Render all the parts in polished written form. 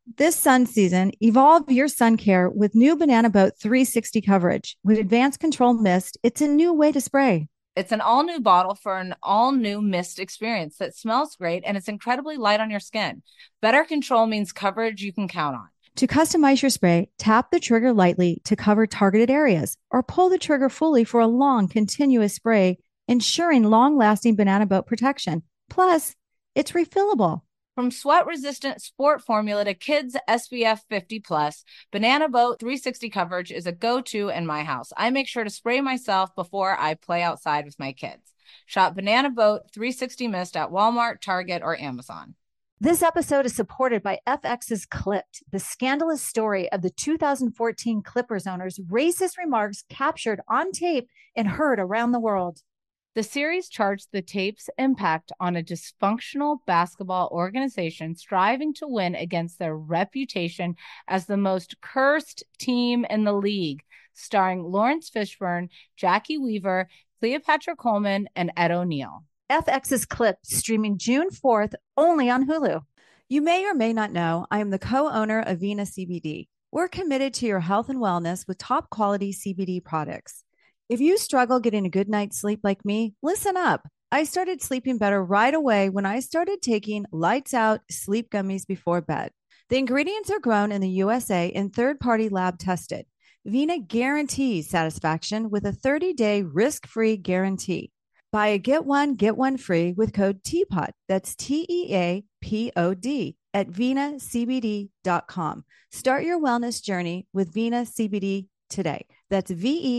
This sun season, evolve your sun care with new Banana Boat 360 coverage. With advanced control mist, it's a new way to spray. It's an all new bottle for an all new mist experience that smells great and it's incredibly light on your skin. Better control means coverage you can count on. To customize your spray, tap the trigger lightly to cover targeted areas or pull the trigger fully for a long, continuous spray, ensuring long lasting Banana Boat protection. Plus, it's refillable. From sweat-resistant sport formula to kids SPF 50 plus, Banana Boat 360 coverage is a go-to in my house. I make sure to spray myself before I play outside with my kids. Shop Banana Boat 360 Mist at Walmart, Target, or Amazon. This episode is supported by FX's Clipped, the scandalous story of the 2014 Clippers owner's racist remarks captured on tape and heard around the world. The series charts the tape's impact on a dysfunctional basketball organization striving to win against their reputation as the most cursed team in the league, starring Lawrence Fishburne, Jackie Weaver, Cleopatra Coleman, and Ed O'Neill. FX's Clipped, streaming June 4th, only on Hulu. You may or may not know, I am the co-owner of Vena CBD. We're committed to your health and wellness with top quality CBD products. If you struggle getting a good night's sleep like me, listen up. I started sleeping better right away when I started taking Lights Out sleep gummies before bed. The ingredients are grown in the USA and third-party lab tested. Vena guarantees satisfaction with a 30-day risk-free guarantee. Buy a get one free with code TEAPOD. That's TEAPOD at venacbd.com. Start your wellness journey with Vena CBD today. That's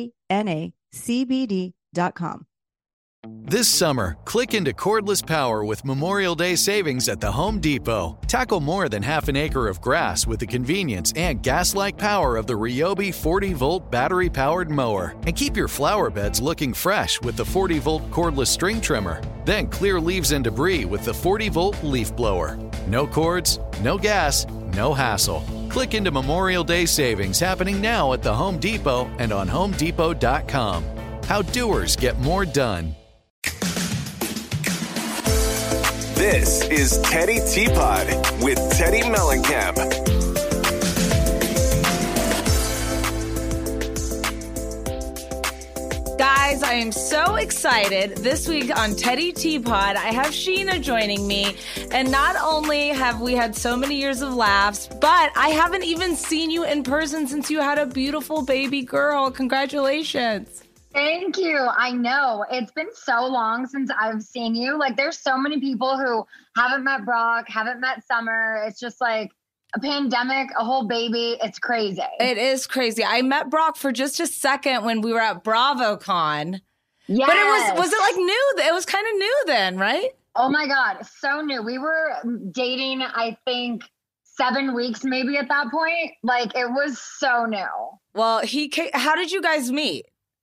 VENACBD.com. This summer, click into cordless power with Memorial Day savings at the Home Depot. Tackle more than half an acre of grass with the convenience and gas-like power of the Ryobi 40-volt battery-powered mower. And keep your flower beds looking fresh with the 40-volt cordless string trimmer. Then clear leaves and debris with the 40-volt leaf blower. No cords, no gas, no hassle. Click into Memorial Day savings happening now at the Home Depot and on HomeDepot.com. How doers get more done. This is Teddy Teapot with Teddy Mellencamp. Guys, I am so excited. This week on Teddy Teapot, I have Sheena joining me. And not only have we had so many years of laughs, but I haven't even seen you in person since you had a beautiful baby girl. Congratulations. Thank you. I know it's been so long since I've seen you. Like, there's so many people who haven't met Brock, haven't met Summer. It's just like a pandemic, a whole baby. It's crazy. It is crazy. I met Brock for just a second when we were at BravoCon. Yes. But was it like new? It was kind of new then, right? Oh my God. So new. We were dating, I think, 7 weeks maybe at that point. Like, it was so new. Well, how did you guys meet?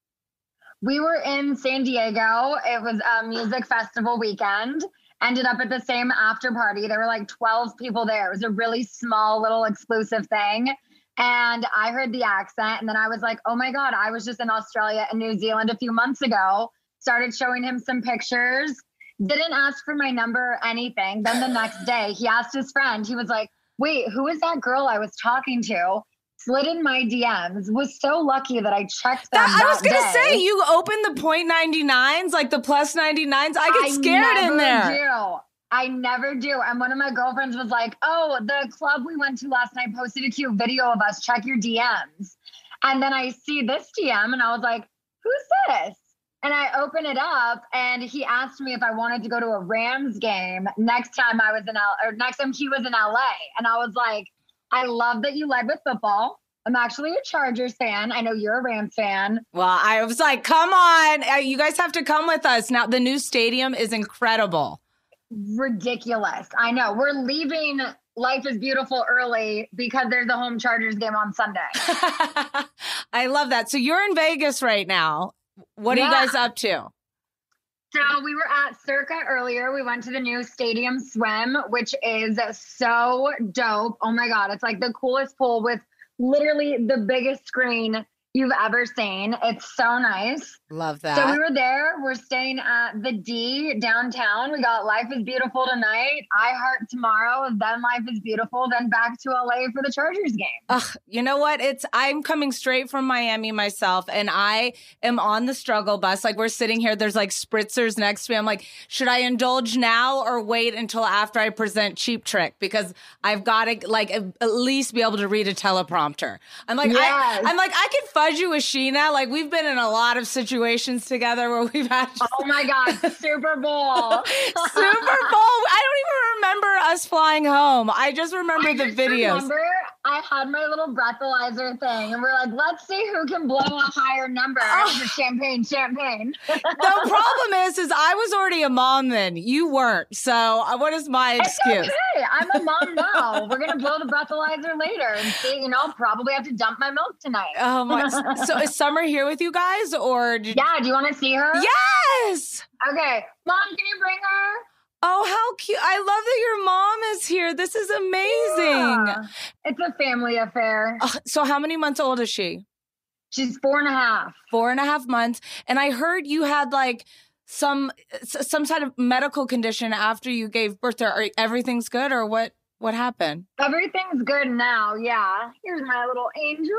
We were in San Diego. It was a music festival weekend. Ended up at the same after party. There were like 12 people there. It was a really small little exclusive thing. And I heard the accent and then I was like, oh my God, I was just in Australia and New Zealand a few months ago. Started showing him some pictures. Didn't ask for my number or anything. Then the next day he asked his friend, he was like, wait, who is that girl I was talking to? Slid in my DMs, was so lucky that I checked them I was going to day. say, you opened the .99s, like the plus 99s. I get scared in there. I never do. And one of my girlfriends was like, oh, the club we went to last night posted a cute video of us. Check your DMs. And then I see this DM and I was like, who's this? And I open it up and he asked me if I wanted to go to a Rams game next time next time he was in LA. And I was like, I love that you led with football. I'm actually a Chargers fan. I know you're a Rams fan. Well, I was like, come on. You guys have to come with us. Now, the new stadium is incredible. Ridiculous. I know. We're leaving Life is Beautiful early because there's a home Chargers game on Sunday. I love that. So you're in Vegas right now. What are you guys up to? So we were at Circa earlier. We went to the new Stadium Swim, which is so dope. Oh my God. It's like the coolest pool with literally the biggest screen you've ever seen. It's so nice. Love that. So we were there. We're staying at the D downtown. We got Life is Beautiful tonight, I Heart tomorrow, then Life is Beautiful, then back to LA for the Chargers game. Ugh, you know what? I'm coming straight from Miami myself, and I am on the struggle bus. Like, we're sitting here, there's like spritzers next to me. I'm like, should I indulge now or wait until after I present Cheap Trick? Because I've got to like at least be able to read a teleprompter. I'm like, Yes. I could fudge you with Sheena. Like, we've been in a lot of situations together where we've had Oh my God, Super Bowl. Super Bowl. I don't even remember us flying home. I just remember the videos. Remember, I had my little breathalyzer thing, and we're like, let's see who can blow a higher number. It was a champagne. The problem is I was already a mom then. You weren't. So what is my excuse? It's okay. I'm a mom now. We're gonna blow the breathalyzer later and see. Probably have to dump my milk tonight. Oh my! So is Summer here with you guys, or? Yeah. Do you want to see her? Yes. Okay, Mom, can you bring her? Oh, how cute. I love that your mom is here. This is amazing. Yeah. It's a family affair. So how many months old is she? She's 4.5. 4.5 months. And I heard you had like some sort of medical condition after you gave birth. Everything's good, or what happened? Everything's good now, yeah. Here's my little angel.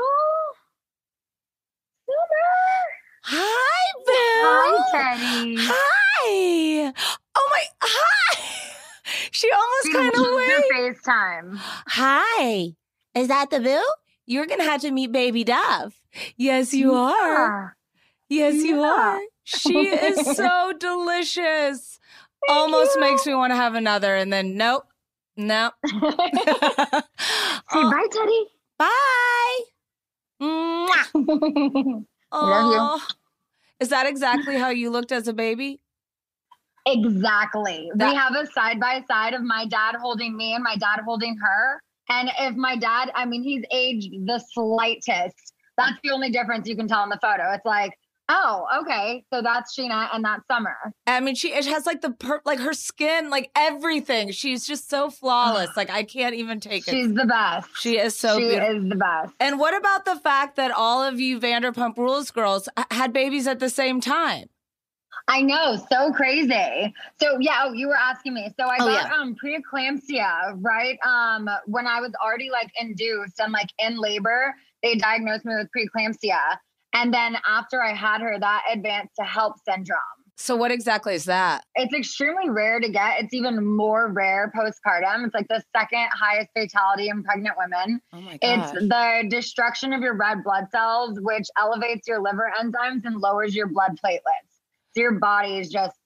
Silver. Hi, Bill. Hi, Teddy. Hi. Oh my, hi. She almost kind of waved. FaceTime. Hi. Is that the Boo? You're going to have to meet Baby Dove. Yes, you are. Yes, you are. She is so delicious. Almost makes me want to have another, and then nope. Say bye, Teddy. Bye. Mwah. Love you. Is that exactly how you looked as a baby? Exactly. We have a side-by-side of my dad holding me and my dad holding her. And if my dad, he's aged the slightest. That's the only difference you can tell in the photo. It's like, oh, okay. So that's Sheena and that's Summer. It has like her skin, like everything. She's just so flawless. Like, I can't even take it. She's the best. She is so beautiful. She is the best. And what about the fact that all of you Vanderpump Rules girls had babies at the same time? I know, so crazy. So yeah, you were asking me. So I got preeclampsia, right? When I was already like induced and like in labor, they diagnosed me with preeclampsia. And then after I had her, that advanced to HELLP syndrome. So what exactly is that? It's extremely rare to get. It's even more rare postpartum. It's like the second highest fatality in pregnant women. Oh my gosh. It's the destruction of your red blood cells, which elevates your liver enzymes and lowers your blood platelets. So your body is just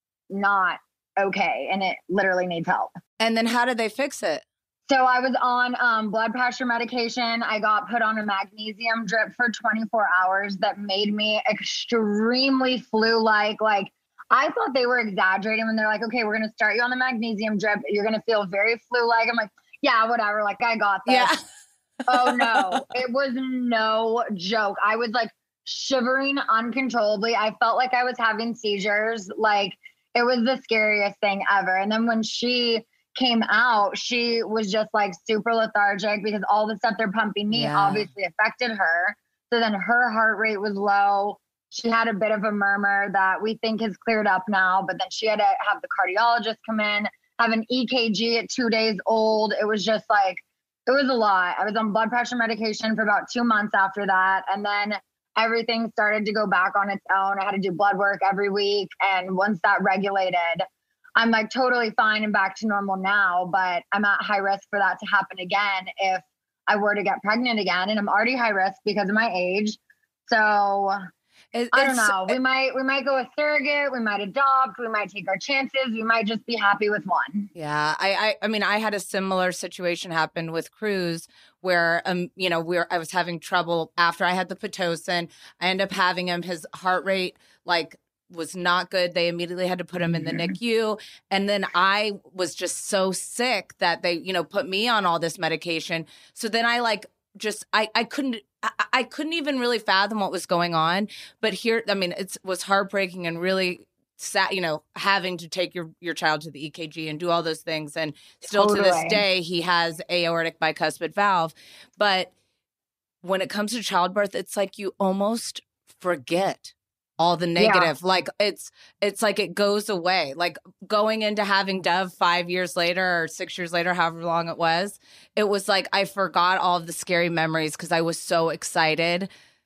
not okay, and it literally needs help. And then how did they fix it? So I was on blood pressure medication. I got put on a magnesium drip for 24 hours that made me extremely flu-like. Like, I thought they were exaggerating when they're like, okay, we're going to start you on the magnesium drip. You're going to feel very flu-like. I'm like, yeah, whatever. Like, I got this. Yeah. Oh, no. It was no joke. I was like shivering uncontrollably. I felt like I was having seizures. Like, it was the scariest thing ever. And then when she came out, she was just like super lethargic because all the stuff they're pumping me obviously affected her. So then her heart rate was low. She had a bit of a murmur that we think has cleared up now, but then she had to have the cardiologist come in, have an EKG at 2 days old. It was just like, it was a lot. I was on blood pressure medication for about 2 months after that. And then everything started to go back on its own. I had to do blood work every week. And once that regulated, I'm like totally fine and back to normal now, but I'm at high risk for that to happen again if I were to get pregnant again. And I'm already high risk because of my age. So I don't know. We might go a surrogate. We might adopt. We might take our chances. We might just be happy with one. Yeah. I mean, I had a similar situation happen with Cruz where, I was having trouble after I had the Pitocin. I ended up having him, his heart rate, was not good. They immediately had to put him in the NICU. And then I was just so sick that they, put me on all this medication. So then I couldn't even really fathom what was going on. But here, it was heartbreaking and really sad, having to take your child to the EKG and do all those things. And still to this day, he has aortic bicuspid valve. But when it comes to childbirth, it's like you almost forget all the negative. Yeah. Like it's like it goes away. Like going into having Dev 5 years later or 6 years later, however long it was like I forgot all of the scary memories because I was so excited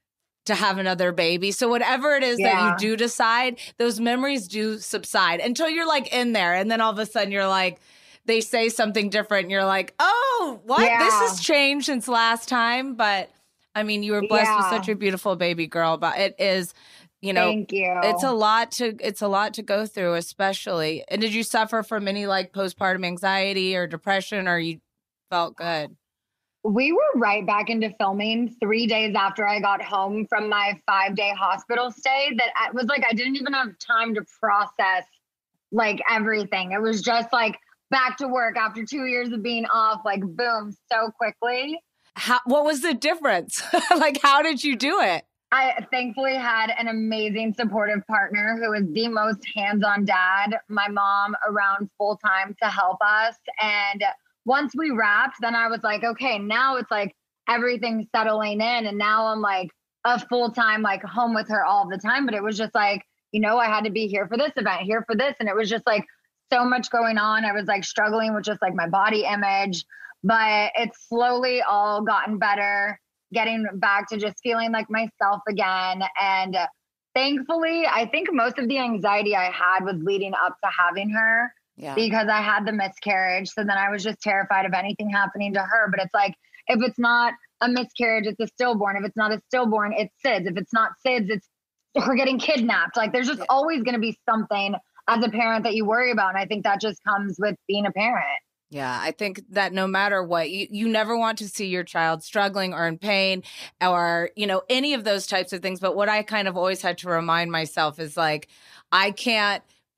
to have another baby. So whatever it is that you do decide, those memories do subside until you're like in there. And then all of a sudden you're like, they say something different and you're like, oh, what? Yeah. This has changed since last time. But I mean, you were blessed with such a beautiful baby girl, but it is, Thank you. It's a lot to go through, especially. And did you suffer from any like postpartum anxiety or depression, or you felt good? We were right back into filming 3 days after I got home from my 5-day hospital stay. That it was like I didn't even have time to process like everything. It was just like back to work after 2 years of being off, like boom, so quickly. What was the difference? Like, how did you do it? I thankfully had an amazing supportive partner who was the most hands-on dad, my mom around full time to help us. And once we wrapped, then I was like, okay, now it's like everything's settling in. And now I'm like a full-time, like home with her all the time. But it was just like, I had to be here for this event, here for this. And it was just like so much going on. I was like struggling with just like my body image. But it's slowly all gotten better, getting back to just feeling like myself again. And thankfully, I think most of the anxiety I had was leading up to having her because I had the miscarriage. So then I was just terrified of anything happening to her. But it's like, if it's not a miscarriage, it's a stillborn. If it's not a stillborn, it's SIDS. If it's not SIDS, it's her getting kidnapped. Like there's just always going to be something as a parent that you worry about. And I think that just comes with being a parent. Yeah, I think that no matter what, you never want to see your child struggling or in pain or, any of those types of things. But what I kind of always had to remind myself is like, I can't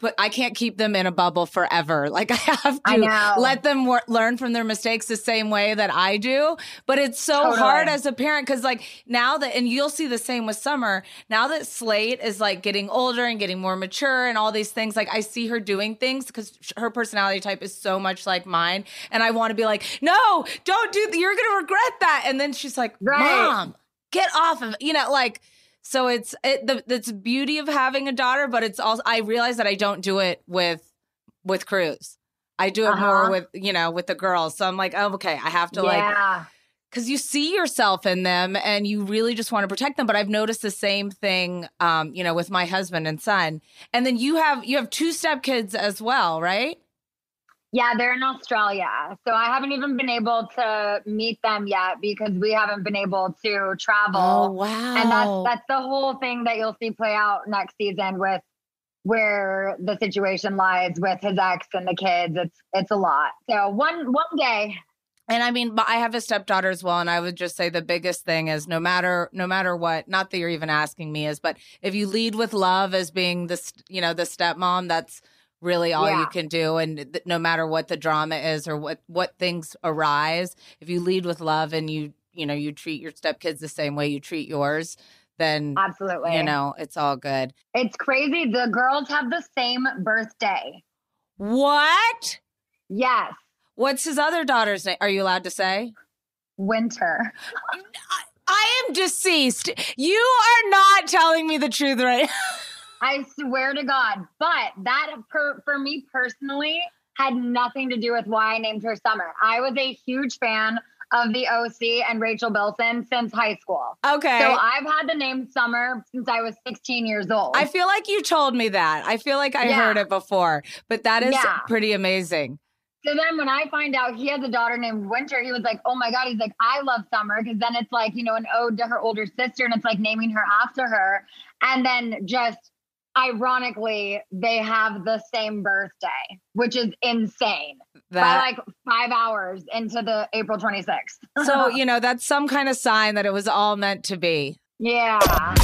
keep them in a bubble forever. Like I have to let them learn from their mistakes the same way that I do. But it's so hard as a parent because like now that, and you'll see the same with Summer, now that Slate is like getting older and getting more mature and all these things, like I see her doing things because her personality type is so much like mine. And I want to be like, no, don't do that. You're going to regret that. And then she's like, Mom, get off of it. So it's the beauty of having a daughter, but it's also, I realize that I don't do it with Cruz. I do it more with, with the girls. So I'm like, oh, okay, I have to because you see yourself in them and you really just want to protect them. But I've noticed the same thing, with my husband and son. And then you have 2 stepkids as well, right? Yeah, they're in Australia. So I haven't even been able to meet them yet because we haven't been able to travel. Oh, wow. And that's the whole thing that you'll see play out next season with where the situation lies with his ex and the kids. It's a lot. So one day. And I mean, I have a stepdaughter as well. And I would just say the biggest thing is no matter what, not that you're even asking me but if you lead with love as being the stepmom, that's really all you can do. And no matter what the drama is or what things arise, if you lead with love and you treat your stepkids the same way you treat yours, then absolutely, it's all good. It's crazy. The girls have the same birthday. What? Yes. What's his other daughter's name? Are you allowed to say? Winter. I am deceased. You are not telling me the truth right now. I swear to God. But that, for me personally, had nothing to do with why I named her Summer. I was a huge fan of the OC and Rachel Bilson since high school. Okay. So I've had the name Summer since I was 16 years old. I feel like you told me that. I feel like I heard it before. But that is pretty amazing. So then when I find out he has a daughter named Winter, he was like, oh my God. He's like, I love Summer. Because then it's like, an ode to her older sister. And it's like naming her after her. And then just ironically, they have the same birthday, which is insane. By like 5 hours into the April 26th. So, that's some kind of sign that it was all meant to be. Yeah.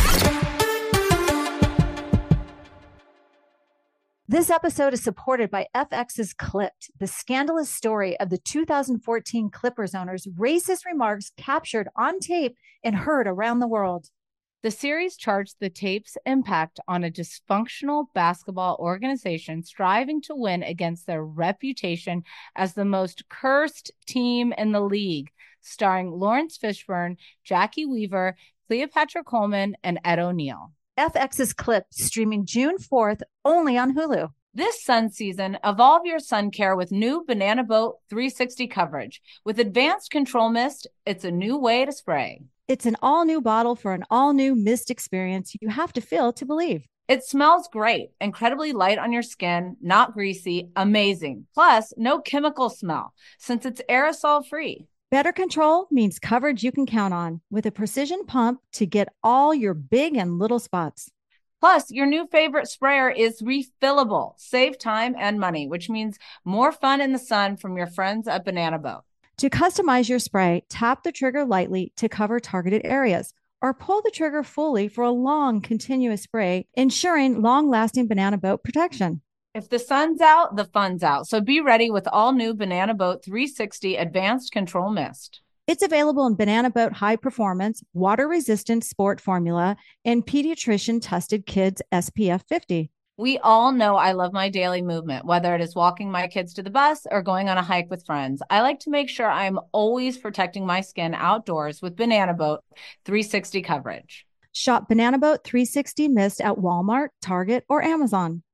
This episode is supported by FX's Clipped, the scandalous story of the 2014 Clippers owner's racist remarks captured on tape and heard around the world. The series charts the tape's impact on a dysfunctional basketball organization striving to win against their reputation as the most cursed team in the league. starring Lawrence Fishburne, Jackie Weaver, Cleopatra Coleman, and Ed O'Neill. FX's Clip, streaming June 4th, only on Hulu. This sun season, evolve your sun care with new Banana Boat 360 coverage. With advanced control mist, it's a new way to spray. It's an all-new bottle for an all-new mist experience you have to feel to believe. It smells great, incredibly light on your skin, not greasy, amazing. Plus, no chemical smell, since it's aerosol-free. Better control means coverage you can count on, with a precision pump to get all your big and little spots. Plus, your new favorite sprayer is refillable. Save time and money, which means more fun in the sun from your friends at Banana Boat. To customize your spray, tap the trigger lightly to cover targeted areas, or pull the trigger fully for a long, continuous spray, ensuring long-lasting Banana Boat protection. If the sun's out, the fun's out. So be ready with all new Banana Boat 360 Advanced Control Mist. It's available in Banana Boat High Performance, Water-Resistant Sport Formula, and Pediatrician-Tested Kids SPF 50. We all know I love my daily movement, whether it is walking my kids to the bus or going on a hike with friends. I like to make sure I'm always protecting my skin outdoors with Banana Boat 360 coverage. Shop Banana Boat 360 Mist at Walmart, Target, or Amazon.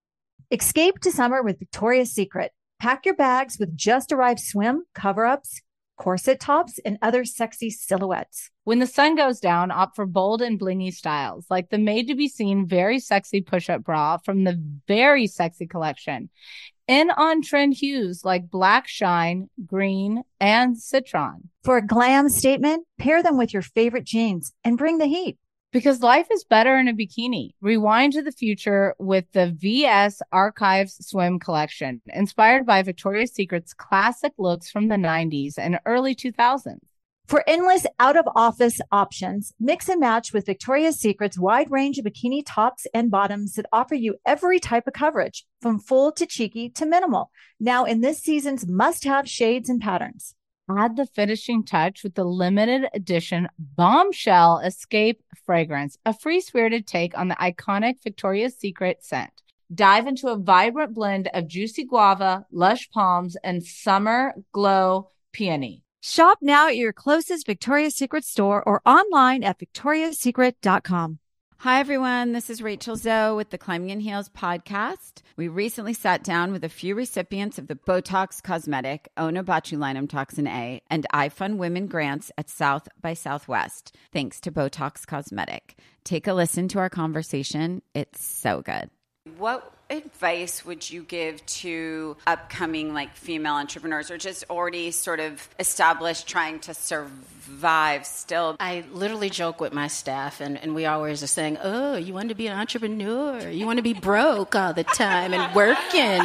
Escape to summer with Victoria's Secret. Pack your bags with just-arrived swim, cover-ups, corset tops, and other sexy silhouettes. When the sun goes down, opt for bold and blingy styles, like the made-to-be-seen Very Sexy push-up bra from the Very Sexy collection. In on-trend hues like black shine, green, and citron. For a glam statement, pair them with your favorite jeans and bring the heat. Because life is better in a bikini. Rewind to the future with the VS Archives Swim Collection, inspired by Victoria's Secret's classic looks from the 90s and early 2000s. For endless out-of-office options, mix and match with Victoria's Secret's wide range of bikini tops and bottoms that offer you every type of coverage, from full to cheeky to minimal. Now in this season's must-have shades and patterns. Add the finishing touch with the limited edition Bombshell Escape fragrance, a free-spirited take on the iconic Victoria's Secret scent. Dive into a vibrant blend of juicy guava, lush palms, and summer glow peony. Shop now at your closest Victoria's Secret store or online at victoriassecret.com. Hi, everyone. This is Rachel Zoe with the Climbing in Heels podcast. We recently sat down with a few recipients of the Botox Cosmetic, Onabotulinum Toxin A, and iFund Women grants at South by Southwest, thanks to Botox Cosmetic. Take a listen to our conversation. It's so good. What advice would you give to upcoming female entrepreneurs or just already sort of established trying to survive still? I literally joke with my staff and we always are saying, oh, you want to be an entrepreneur? You want to be broke all the time and working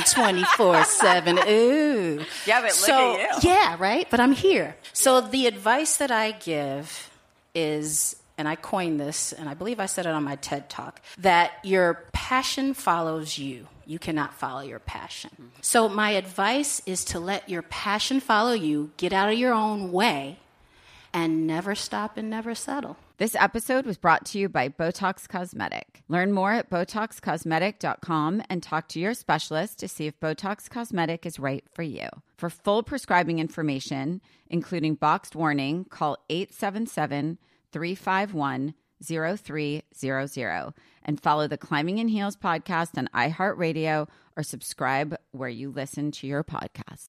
24/7. Ooh. Yeah, but look at you. Yeah, right? But I'm here. So the advice that I give is, and I coined this, and I believe I said it on my TED Talk, that your passion follows you. You cannot follow your passion. Mm-hmm. So my advice is to let your passion follow you, get out of your own way, and never stop and never settle. This episode was brought to you by Botox Cosmetic. Learn more at BotoxCosmetic.com and talk to your specialist to see if Botox Cosmetic is right for you. For full prescribing information, including boxed warning, call 877-351-0300 and follow the Climbing in Heels podcast on iHeartRadio or subscribe where you listen to your podcast.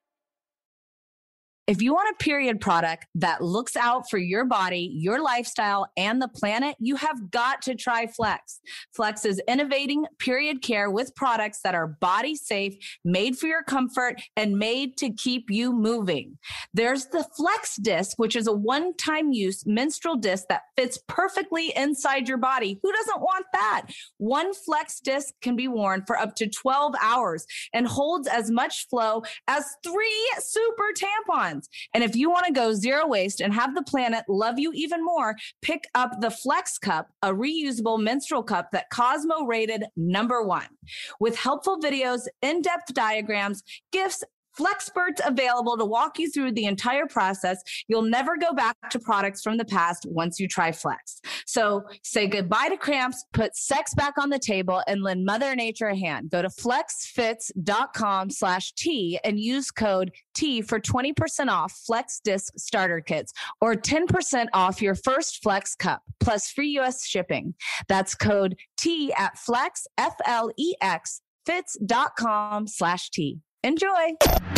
If you want a period product that looks out for your body, your lifestyle, and the planet, you have got to try Flex. Flex is innovating period care with products that are body safe, made for your comfort, and made to keep you moving. There's the Flex Disc, which is a one-time use menstrual disc that fits perfectly inside your body. Who doesn't want that? One Flex Disc can be worn for up to 12 hours and holds as much flow as 3 super tampons. And if you want to go zero waste and have the planet love you even more, pick up the Flex Cup, a reusable menstrual cup that Cosmo rated #1. With helpful videos, in-depth diagrams, gifts, Flexperts available to walk you through the entire process. You'll never go back to products from the past once you try Flex. So say goodbye to cramps, put sex back on the table, and lend Mother Nature a hand. Go to flexfits.com/T and use code T for 20% off Flex Disc Starter Kits or 10% off your first Flex cup plus free U.S. shipping. That's code T at Flex, F-L-E-X, fits.com/T. Enjoy.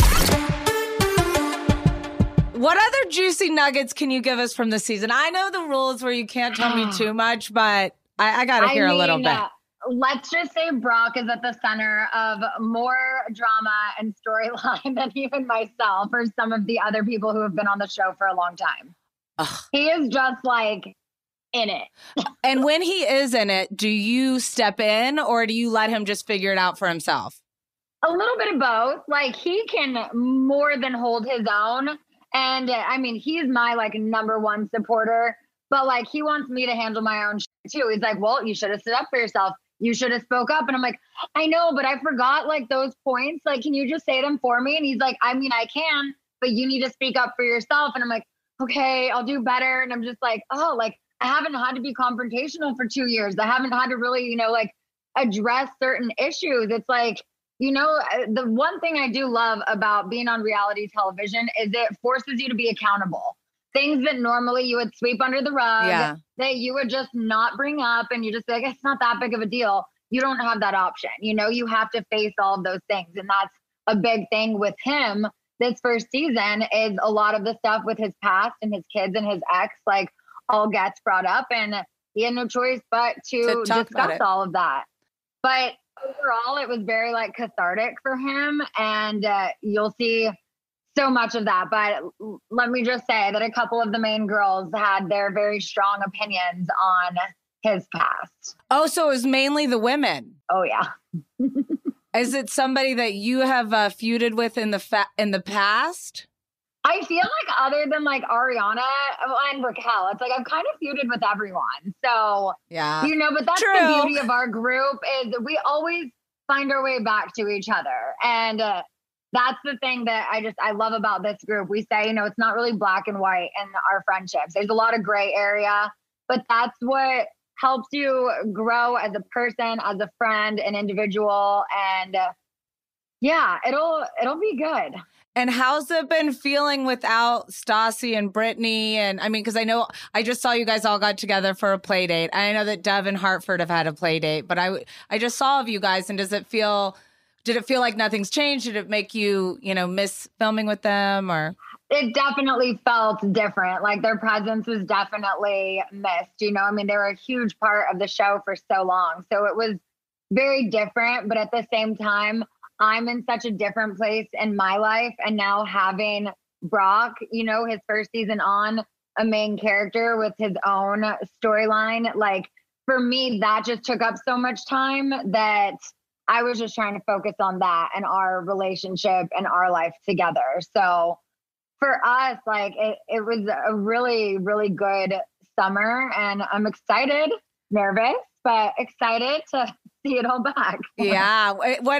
What other juicy nuggets can you give us from the season? I know the rules where you can't tell me too much, but I got to hear a little bit. Let's just say Brock is at the center of more drama and storyline than even myself or some of the other people who have been on the show for a long time. Ugh. He is just like in it. And when he is in it, do you step in or do you let him just figure it out for himself? A little bit of both. Like, he can more than hold his own. And I mean, he's my like number one supporter, but like he wants me to handle my own shit too. He's like, well, you should have stood up for yourself. You should have spoke up. And I'm like, I know, but I forgot like those points. Like, can you just say them for me? And he's like, I mean, I can, but you need to speak up for yourself. And I'm like, okay, I'll do better. And I'm just like, oh, like I haven't had to be confrontational for 2 years. I haven't had to really, like address certain issues. It's like, the one thing I do love about being on reality television is it forces you to be accountable. Things that normally you would sweep under the rug, that you would just not bring up and you just be like, it's not that big of a deal. You don't have that option. You have to face all of those things. And that's a big thing with him this first season is a lot of the stuff with his past and his kids and his ex, like all gets brought up and he had no choice but to discuss all of that. But overall, it was very like cathartic for him, and you'll see so much of that. But let me just say that a couple of the main girls had their very strong opinions on his past. Oh, so it was mainly the women. Oh, yeah. Is it somebody that you have feuded with in the past? I feel like other than like Ariana and Raquel, it's like I've kind of feuded with everyone. So, yeah, but that's True. The beauty of our group is we always find our way back to each other. And that's the thing that I love about this group. We say, it's not really black and white in our friendships. There's a lot of gray area, but that's what helps you grow as a person, as a friend, an individual. And it'll be good. And how's it been feeling without Stassi and Brittany? And I mean, because I know I just saw you guys all got together for a play date. I know that Dev and Hartford have had a play date, but I just saw of you guys. And did it feel like nothing's changed? Did it make you, miss filming with them or? It definitely felt different. Like their presence was definitely missed. They were a huge part of the show for so long. So it was very different, but at the same time, I'm in such a different place in my life. And now having Brock, his first season on, a main character with his own storyline, like for me, that just took up so much time that I was just trying to focus on that and our relationship and our life together. So for us, like it was a really, really good summer and I'm excited, nervous, but excited to see it all back. Yeah.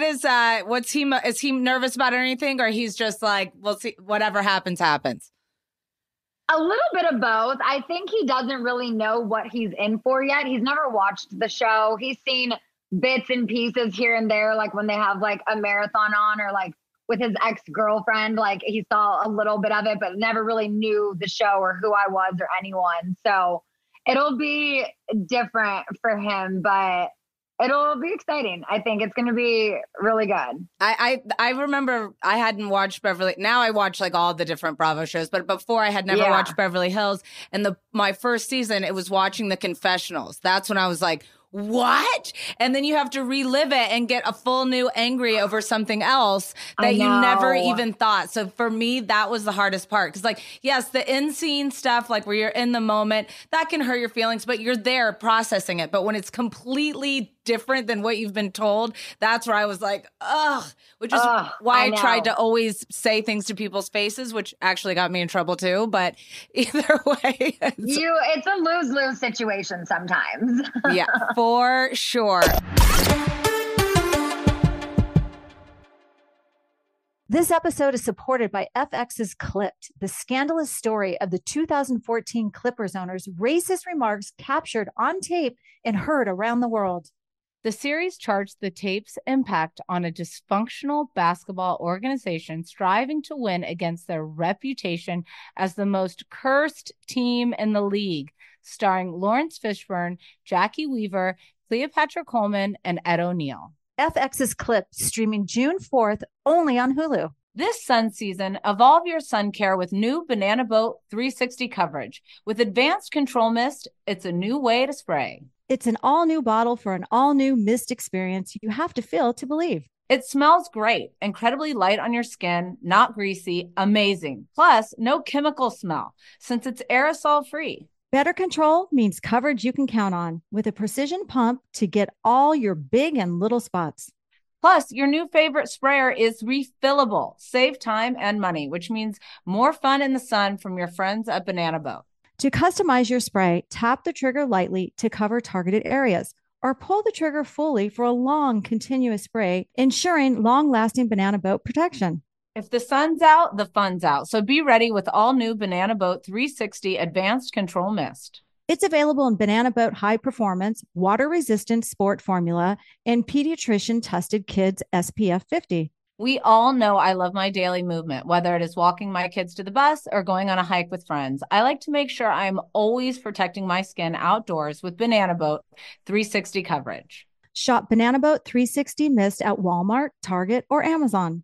Is he nervous about anything or he's just like, we'll see, whatever happens, happens? A little bit of both. I think he doesn't really know what he's in for yet. He's never watched the show. He's seen bits and pieces here and there, like when they have like a marathon on or like with his ex-girlfriend, like he saw a little bit of it, but never really knew the show or who I was or anyone. So it'll be different for him, but it'll be exciting. I think it's going to be really good. I remember I hadn't watched Beverly. Now I watch like all the different Bravo shows, but before I had never watched Beverly Hills. And my first season, it was watching the confessionals. That's when I was like, what? And then you have to relive it and get a full new angry over something else that you never even thought. So for me, that was the hardest part. Because like, yes, the in-scene stuff, like where you're in the moment, that can hurt your feelings, but you're there processing it. But when it's completely different than what you've been told, that's where I was like, ugh, which is why I tried to always say things to people's faces, which actually got me in trouble too. But either way, it's a lose-lose situation sometimes. Yeah, for sure. This episode is supported by FX's Clipped, the scandalous story of the 2014 Clippers owner's racist remarks captured on tape and heard around the world. The series charts the tape's impact on a dysfunctional basketball organization striving to win against their reputation as the most cursed team in the league, starring Lawrence Fishburne, Jackie Weaver, Cleopatra Coleman, and Ed O'Neill. FX's Clipped, streaming June 4th, only on Hulu. This sun season, evolve your sun care with new Banana Boat 360 coverage. With advanced control mist, it's a new way to spray. It's an all-new bottle for an all-new mist experience you have to feel to believe. It smells great, incredibly light on your skin, not greasy, amazing. Plus, no chemical smell, since it's aerosol-free. Better control means coverage you can count on, with a precision pump to get all your big and little spots. Plus, your new favorite sprayer is refillable. Save time and money, which means more fun in the sun from your friends at Banana Boat. To customize your spray, tap the trigger lightly to cover targeted areas, or pull the trigger fully for a long, continuous spray, ensuring long-lasting Banana Boat protection. If the sun's out, the fun's out. So be ready with all new Banana Boat 360 Advanced Control Mist. It's available in Banana Boat High Performance, Water-Resistant Sport Formula, and Pediatrician-Tested Kids SPF 50. We all know I love my daily movement, whether it is walking my kids to the bus or going on a hike with friends. I like to make sure I'm always protecting my skin outdoors with Banana Boat 360 coverage. Shop Banana Boat 360 Mist at Walmart, Target, or Amazon.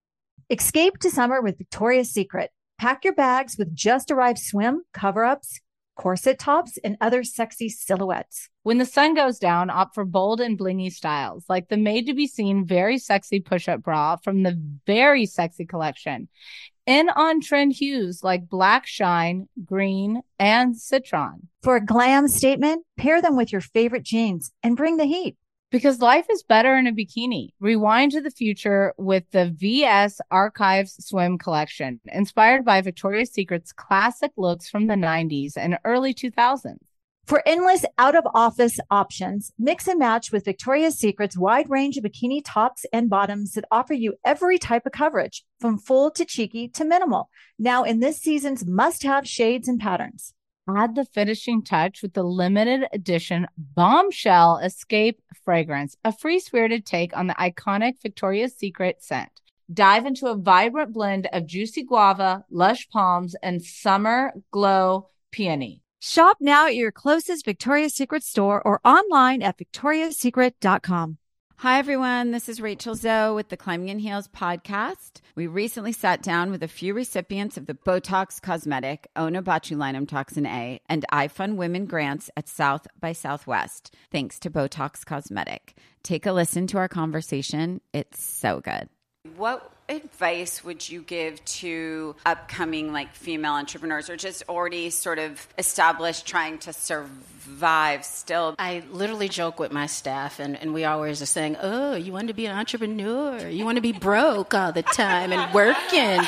Escape to summer with Victoria's Secret. Pack your bags with just-arrived swim, cover-ups, corset tops, and other sexy silhouettes. When the sun goes down, opt for bold and blingy styles, like the made-to-be-seen Very Sexy push-up bra from the Very Sexy collection. In on-trend hues like black shine, green, and citron. For a glam statement, pair them with your favorite jeans and bring the heat. Because life is better in a bikini. Rewind to the future with the VS Archives Swim collection, inspired by Victoria's Secret's classic looks from the 90s and early 2000s. For endless out-of-office options, mix and match with Victoria's Secret's wide range of bikini tops and bottoms that offer you every type of coverage, from full to cheeky to minimal. Now in this season's must-have shades and patterns. Add the finishing touch with the limited edition Bombshell Escape fragrance, a free-spirited take on the iconic Victoria's Secret scent. Dive into a vibrant blend of juicy guava, lush palms, and summer glow peony. Shop now at your closest Victoria's Secret store or online at victoriassecret.com. Hi, everyone. This is Rachel Zoe with the Climbing in Heels podcast. We recently sat down with a few recipients of the Botox Cosmetic, Onabotulinum Toxin A, and iFund Women grants at South by Southwest, thanks to Botox Cosmetic. Take a listen to our conversation. It's so good. What advice would you give to upcoming female entrepreneurs or just already sort of established trying to survive still? I literally joke with my staff, and we always are saying, oh, you want to be an entrepreneur? You want to be broke all the time and working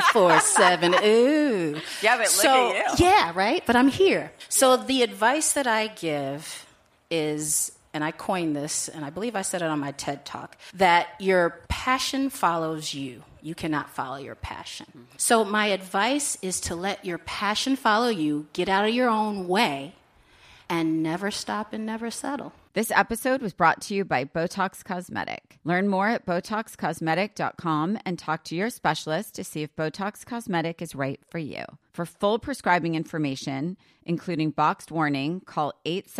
24/7? Ooh. Yeah, but look at you. Yeah, right? But I'm here. So the advice that I give is, and I coined this, and I believe I said it on my TED Talk, that your passion follows you. You cannot follow your passion. Mm-hmm. So my advice is to let your passion follow you, get out of your own way, and never stop and never settle. This episode was brought to you by Botox Cosmetic. Learn more at BotoxCosmetic.com and talk to your specialist to see if Botox Cosmetic is right for you. For full prescribing information, including boxed warning, call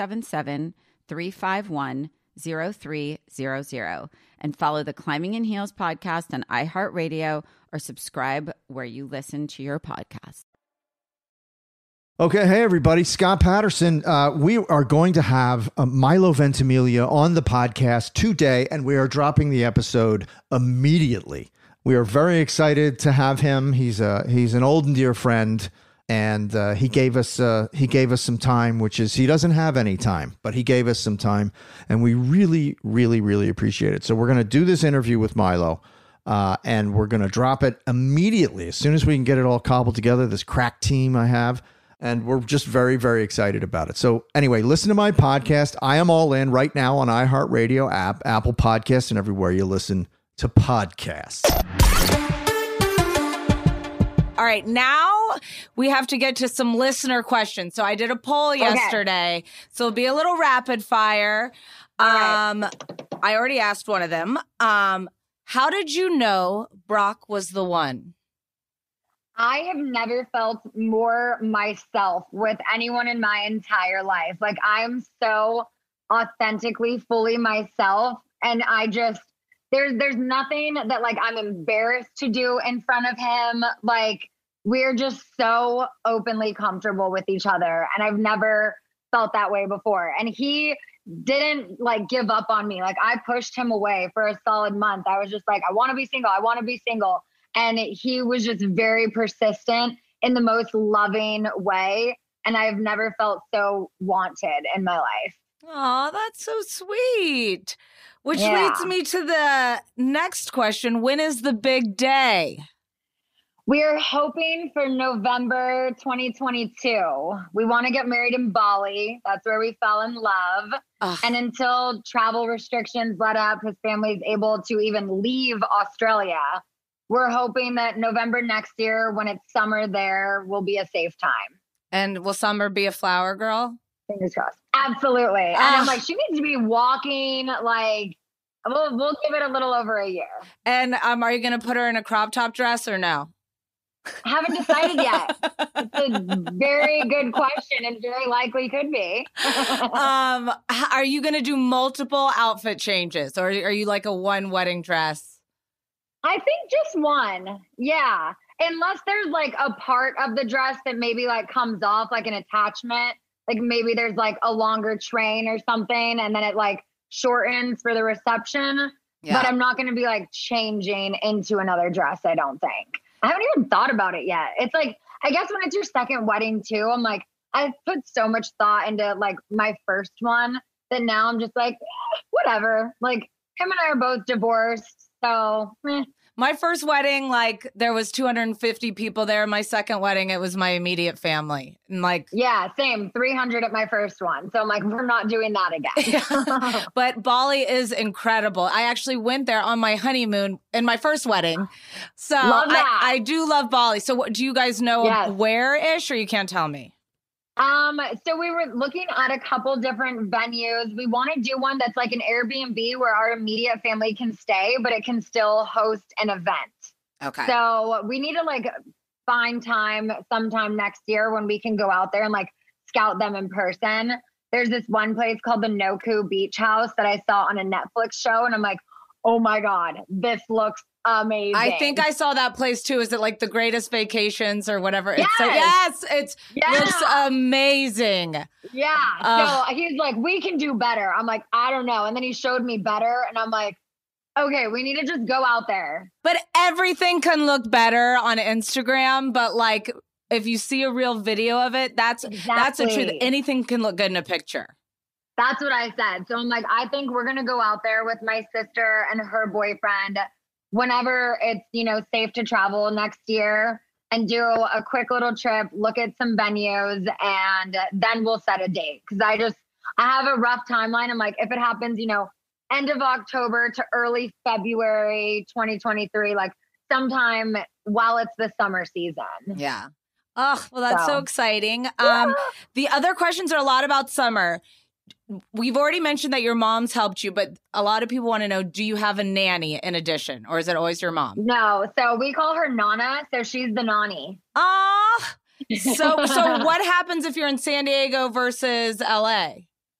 877-351-0300 and follow the Climbing in Heels podcast on iHeartRadio or subscribe where you listen to your podcast. Okay, hey everybody, Scott Patterson. We are going to have Milo Ventimiglia on the podcast today, and we are dropping the episode immediately. We are very excited to have him. He's an old and dear friend, and he gave us some time, which is, he doesn't have any time, but he gave us some time, and we really, really, really appreciate it. So we're going to do this interview with Milo. And we're going to drop it immediately as soon as we can get it all cobbled together. This crack team I have. And we're just very, very excited about it. So anyway, listen to my podcast. I Am All In right now on iHeartRadio app, Apple Podcasts, and everywhere you listen to podcasts. All right, now we have to get to some listener questions. So I did a poll yesterday, so it'll be a little rapid fire. I already asked one of them. How did you know Brock was the one? I have never felt more myself with anyone in my entire life. Like, I'm so authentically, fully myself. And I just, there's nothing that like I'm embarrassed to do in front of him. Like, we're just so openly comfortable with each other. And I've never felt that way before. And he didn't like give up on me. Like, I pushed him away for a solid month. I was just like, I want to be single. I want to be single. And he was just very persistent in the most loving way. And I've never felt so wanted in my life. Oh, that's so sweet. Which leads me to the next question. When is the big day? We're hoping for November 2022. We want to get married in Bali. That's where we fell in love. And until travel restrictions let up, his family is able to even leave Australia. We're hoping that November next year, when it's summer there, will be a safe time. And will Summer be a flower girl? Fingers crossed. Absolutely. And I'm like, she needs to be walking, like, we'll give it a little over a year. And are you going to put her in a crop top dress or no? Haven't decided yet. It's a very good question and very likely could be. Are you going to do multiple outfit changes, or are you like a one wedding dress? I think just one. Yeah. Unless there's like a part of the dress that maybe like comes off, like an attachment, like maybe there's like a longer train or something and then it like shortens for the reception. Yeah. But I'm not going to be like changing into another dress, I don't think. I haven't even thought about it yet. It's like, I guess when it's your second wedding too, I'm like, I put so much thought into like my first one that now I'm just like, whatever. Like, him and I are both divorced. So, My first wedding, like, there was 250 people there. My second wedding, it was my immediate family. And like, yeah, same, 300 at my first one. So I'm like, we're not doing that again. But Bali is incredible. I actually went there on my honeymoon in my first wedding. So love that. I do love Bali. So do you guys know where-ish, or you can't tell me? So we were looking at a couple different venues. We want to do one that's like an Airbnb where our immediate family can stay, but it can still host an event. Okay. So we need to like find time sometime next year when we can go out there and like scout them in person. There's this one place called the Noku Beach House that I saw on a Netflix show. And I'm like, oh my God, this looks amazing. I think I saw that place too. Is it like the Greatest Vacations or whatever? Yes. It looks amazing. Yeah. So he's like, we can do better. I'm like, I don't know. And then he showed me better. And I'm like, okay, we need to just go out there. But everything can look better on Instagram. But like, if you see a real video of it, that's the truth. Anything can look good in a picture. That's what I said. So I'm like, I think we're going to go out there with my sister and her boyfriend whenever it's, safe to travel next year and do a quick little trip, look at some venues, and then we'll set a date. Cause I have a rough timeline. I'm like, if it happens, end of October to early February, 2023, like sometime while it's the summer season. Yeah. Oh, well, that's so exciting. The other questions are a lot about summer. We've already mentioned that your mom's helped you, but a lot of people want to know, do you have a nanny in addition, or is it always your mom? No. So we call her Nana. So she's the nanny. Oh, so what happens if you're in San Diego versus LA?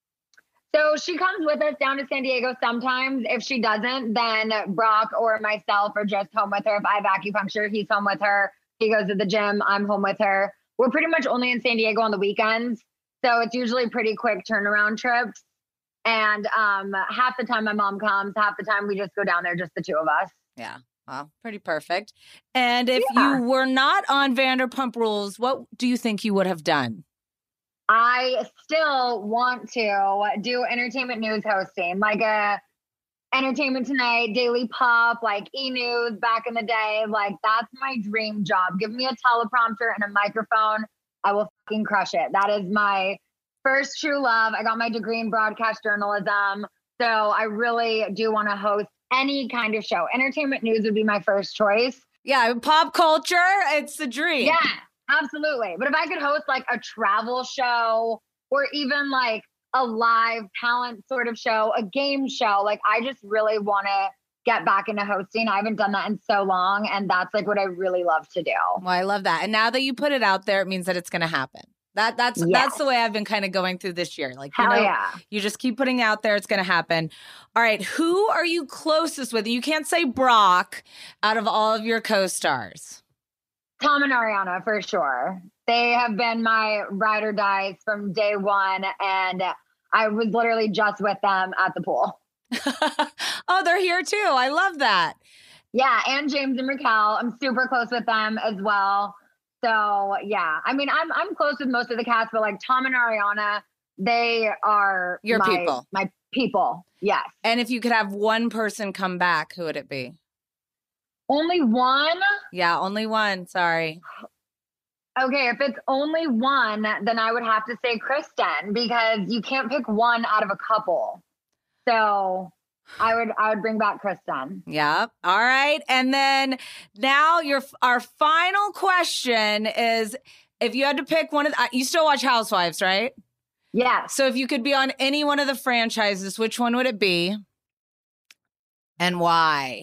So she comes with us down to San Diego sometimes. If she doesn't, then Brock or myself are just home with her. If I have acupuncture, he's home with her. He goes to the gym. I'm home with her. We're pretty much only in San Diego on the weekends. So it's usually pretty quick turnaround trips. And half the time my mom comes, half the time we just go down there, just the two of us. Yeah. Well, pretty perfect. And if you were not on Vanderpump Rules, what do you think you would have done? I still want to do entertainment news hosting, like a Entertainment Tonight, Daily Pop, like E-News back in the day. Like, that's my dream job. Give me a teleprompter and a microphone. I will fucking crush it. That is my first true love. I got my degree in broadcast journalism. So I really do want to host any kind of show. Entertainment news would be my first choice. Yeah, pop culture, it's the dream. Yeah, absolutely. But if I could host like a travel show or even like a live talent sort of show, a game show, like I just really want to get back into hosting. I haven't done that in so long. And that's like what I really love to do. Well, I love that. And now that you put it out there, it means that it's going to happen. That's the way I've been kind of going through this year. Like, you just keep putting it out there. It's going to happen. All right. Who are you closest with? You can't say Brock out of all of your co-stars. Tom and Ariana, for sure. They have been my ride or dies from day one. And I was literally just with them at the pool. Oh, they're here too. I love that. Yeah. And James and Raquel. I'm super close with them as well. So yeah, I mean, I'm close with most of the cast, but like Tom and Ariana, they are your people. My people. Yes. And if you could have one person come back, who would it be? Only one? Yeah, only one. Sorry. Okay, if it's only one, then I would have to say Kristen, because you can't pick one out of a couple. So I would bring back Kristen. Yep. All right. And then now our final question is, if you had to pick one of you still watch Housewives, right? Yeah. So if you could be on any one of the franchises, which one would it be? And why?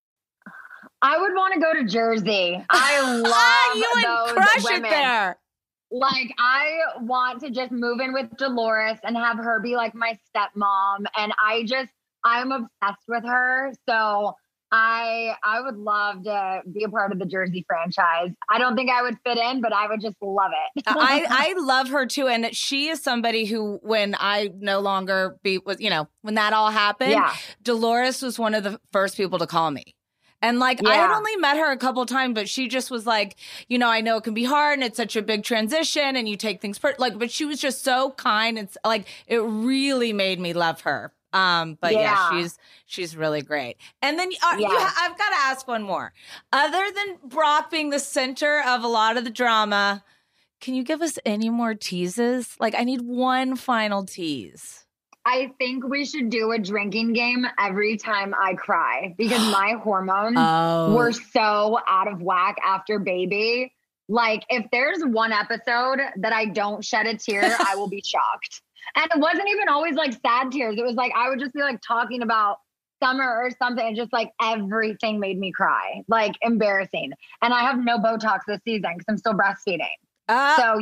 I would want to go to Jersey. I love you would those crush women. It there. Like, I want to just move in with Dolores and have her be like my stepmom. And I'm obsessed with her. So I would love to be a part of the Jersey franchise. I don't think I would fit in, but I would just love it. I love her too. And she is somebody who, when I no longer when that all happened, Dolores was one of the first people to call me. And like, I had only met her a couple times, but she just was like, I know it can be hard and it's such a big transition and you take things but she was just so kind. And like, it really made me love her. But she's really great. And then I've got to ask one more. Other than Brock being the center of a lot of the drama, can you give us any more teases? Like, I need one final tease. I think we should do a drinking game every time I cry, because my hormones were so out of whack after baby. Like, if there's one episode that I don't shed a tear, I will be shocked. And it wasn't even always like sad tears. It was like, I would just be like talking about summer or something. And just like everything made me cry, like embarrassing. And I have no Botox this season because I'm still breastfeeding. So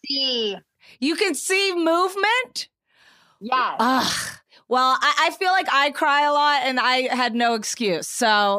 you can see movement. Yes. Well, I feel like I cry a lot and I had no excuse. So,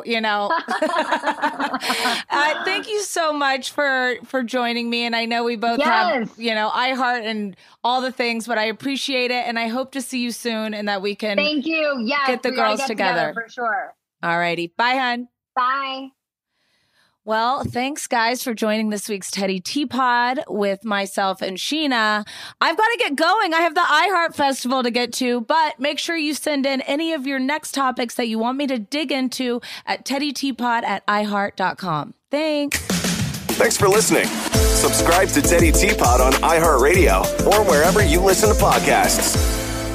thank you so much for joining me. And I know we both have, iHeart and all the things, but I appreciate it. And I hope to see you soon and that we can thank you. Yes, get the girls together. For sure. All righty. Bye, hon. Bye. Well, thanks, guys, for joining this week's Teddy Teapot with myself and Sheena. I've got to get going. I have the iHeart Festival to get to, but make sure you send in any of your next topics that you want me to dig into at teddyteapot@iheart.com. Thanks. Thanks for listening. Subscribe to Teddy Teapot on iHeartRadio or wherever you listen to podcasts.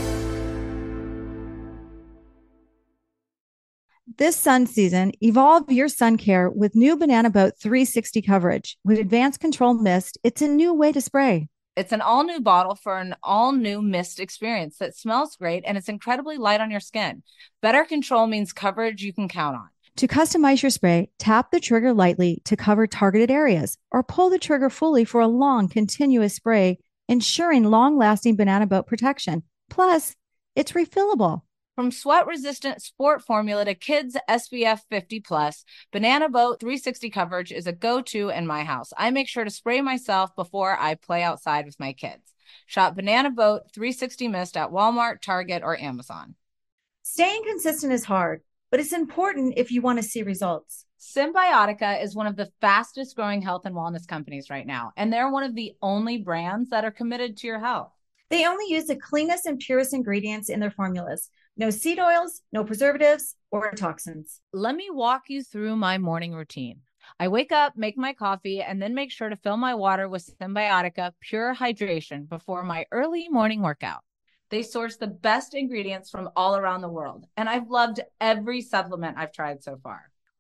This sun season, evolve your sun care with new Banana Boat 360 coverage. With advanced control mist, it's a new way to spray. It's an all-new bottle for an all-new mist experience that smells great and it's incredibly light on your skin. Better control means coverage you can count on. To customize your spray, tap the trigger lightly to cover targeted areas or pull the trigger fully for a long, continuous spray, ensuring long-lasting Banana Boat protection. Plus, it's refillable. From sweat-resistant sport formula to kids SPF 50+, Banana Boat 360 coverage is a go-to in my house. I make sure to spray myself before I play outside with my kids. Shop Banana Boat 360 Mist at Walmart, Target, or Amazon. Staying consistent is hard, but it's important if you want to see results. Symbiotica is one of the fastest growing health and wellness companies right now, and they're one of the only brands that are committed to your health. They only use the cleanest and purest ingredients in their formulas. No seed oils, no preservatives, or toxins. Let me walk you through my morning routine. I wake up, make my coffee, and then make sure to fill my water with Symbiotica Pure Hydration before my early morning workout. They source the best ingredients from all around the world, and I've loved every supplement I've tried so far.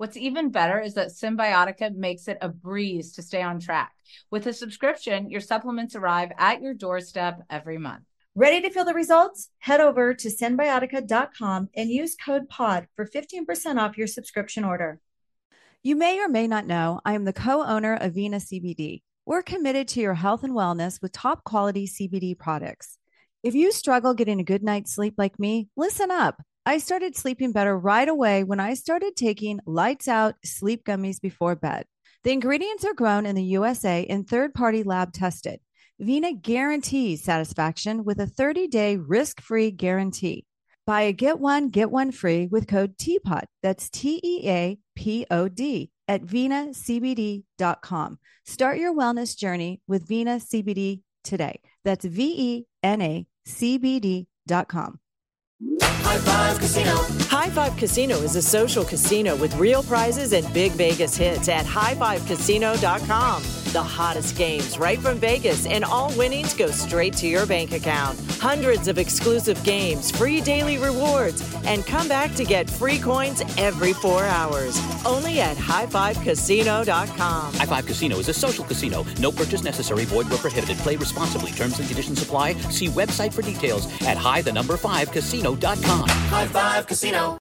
What's even better is that Symbiotica makes it a breeze to stay on track. With a subscription, your supplements arrive at your doorstep every month. Ready to feel the results? Head over to Symbiotica.com and use code POD for 15% off your subscription order. You may or may not know, I am the co-owner of Vena CBD. We're committed to your health and wellness with top quality CBD products. If you struggle getting a good night's sleep like me, listen up. I started sleeping better right away when I started taking Lights Out sleep gummies before bed. The ingredients are grown in the USA and third-party lab tested. Vena guarantees satisfaction with a 30-day risk-free guarantee. Buy a get one free with code TEAPOD. That's TEAPOD at venacbd.com. Start your wellness journey with Vena CBD today. That's VENACBD.com. High Five Casino. High Five Casino is a social casino with real prizes and big Vegas hits at highfivecasino.com. The hottest games right from Vegas, and all winnings go straight to your bank account. Hundreds of exclusive games, free daily rewards, and come back to get free coins every 4 hours. Only at highfivecasino.com. High Five Casino is a social casino. No purchase necessary. Void where prohibited. Play responsibly. Terms and conditions apply. See website for details at high5casino.com. High Five Casino.